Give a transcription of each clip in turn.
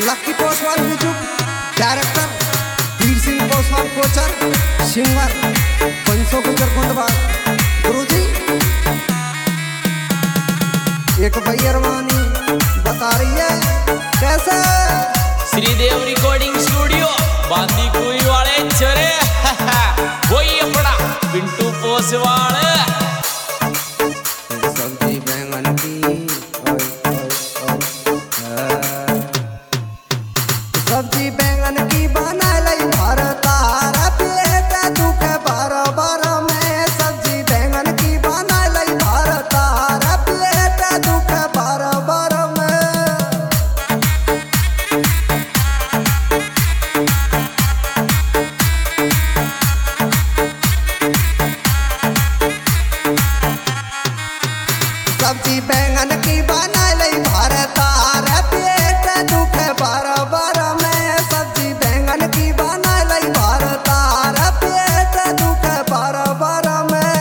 Lucky Poswal music director Veer Singh Poswal Kochar singer 500 गुजर कुंडवा गुरुजी एक भैरवानी बता रही है कैसे श्रीदेव रिकॉर्डिंग स्टूडियो बांदी कुई वाले चरे वही अपना पिंटू पोसवाल सब्जी बैंगन की सब्जी बैंगन की बना लई भरता पेट दुख बराबर में सब्जी बैंगन की बना लई भरता पेट दुख बराबर में सब्जी बैंगन की बना लई भरता पेट दुख बराबर में सब्जी बैंगन की बना लई भरता पेट दुख बराबर में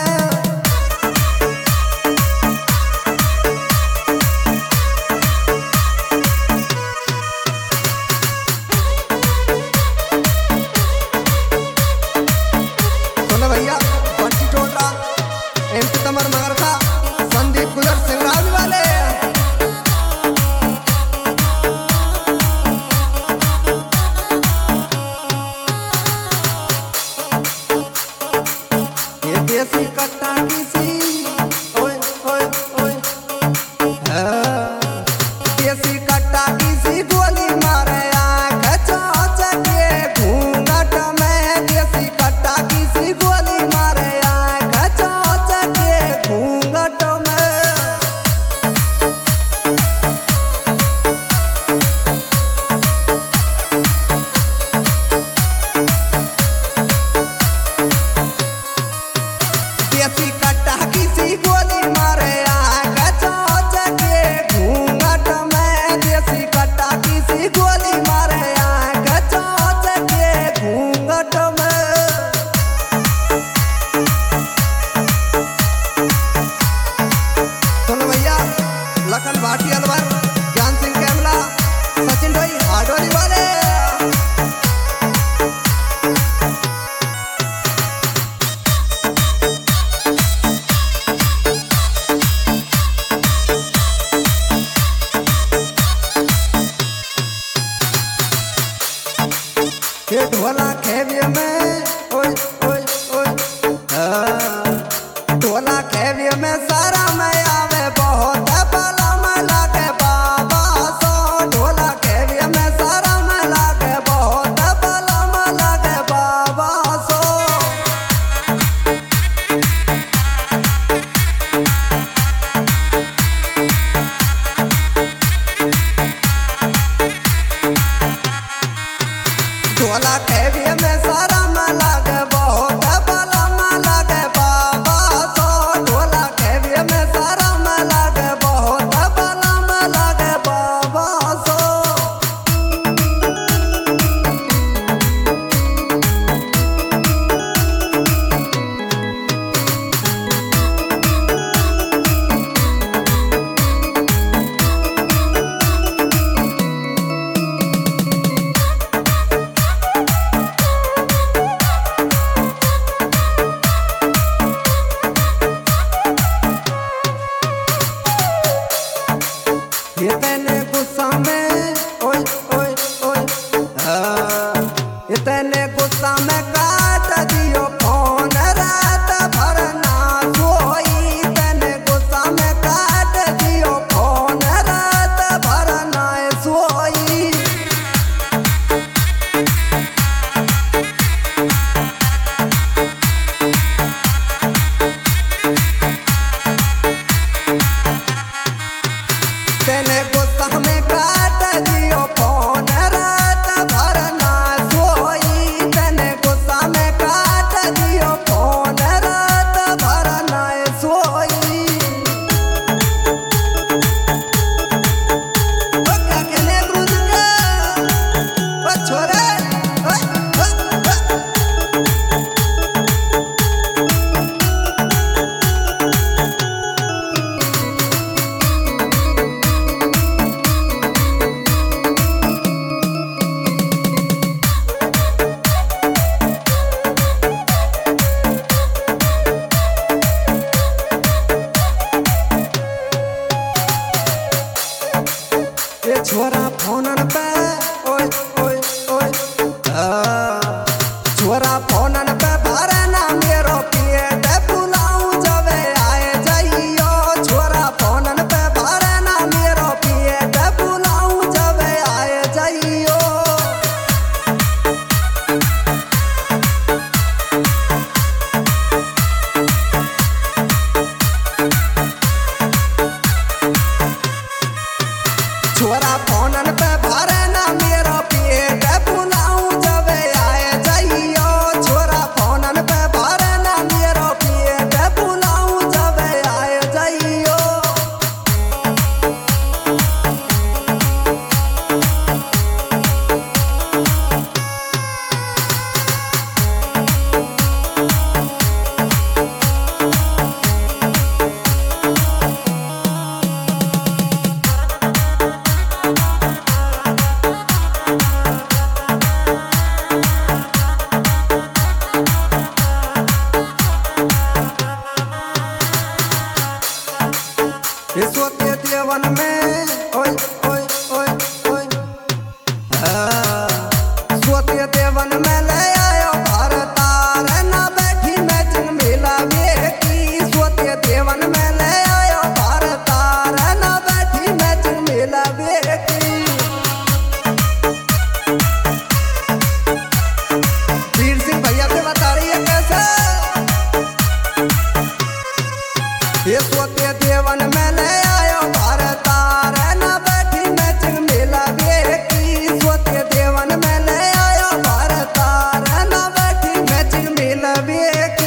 सुनो भैया बंटी टोटरा एमपी तमर मगर का संदीप गुजर सिंगराज वाले ये देसी कट्टा किसी ओए ओए ओए देसी कट्टा किसी गोली मारे आंख चौच के घूंघट में देसी कट्टा किसी गोली मारे आंख चौच के घूंघट में देसी कट्टा किसी गोली मारे आंख चौच के घूंघट में देसी कट्टा किसी गोली मारे आंख चौच के घूंघट में सुनो भैया लखन भाटी अलवर ज्ञान सिंह कैमला सचिन भाई हाडोली वाले छोरा फोनन पे ओए ओए ओए छोरा फोनन पे भरे ना मेरो पेट बुलाऊं जबे आए जाइयो छोरा फोनन पे भरे ना मेरो पेट बुलाऊं जबे आए जाइयो छोरा फोनन पे भरे ना मेरो पेट बुलाऊं जबे आए जाइयो छोरा फोनन पे भरे ना मेरो पेट बुलाऊं जबे आए जाइयो सोते देवन में ओए ओए ओए ओए सोते देवन में ले आयो भरतार ना बैठी मैचिंग मिला बेटी सोते देवन में ले आयो भरतार ना बैठी मैचिंग मिला बेटी वीर सिंह भैया से बता रही है कैसे ये सोते देवन में ले आयो भरतार ना बैठी मैचिंग मिला बेटी सोते देवन में ले आयो भरतार ना बैठी मैचिंग मिला बेटी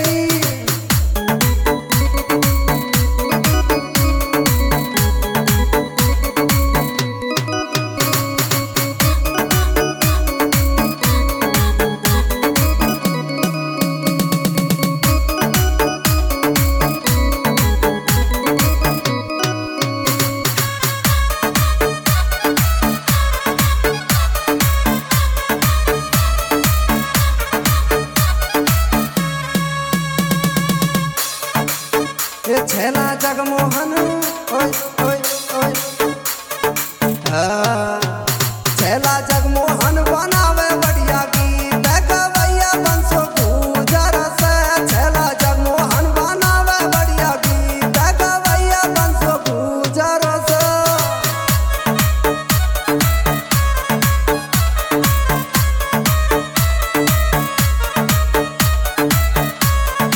ये छेला जगमोहन ओए ओए ओए छेला जगमोहन बनावे बढ़िया गीत गवैया बंसो गुजर से छेला जगमोहन बनावे बढ़िया गीत गवैया बंसो गुजर से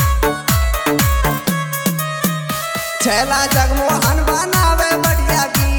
छेला जगमोहन बनावे बढ़िया गीत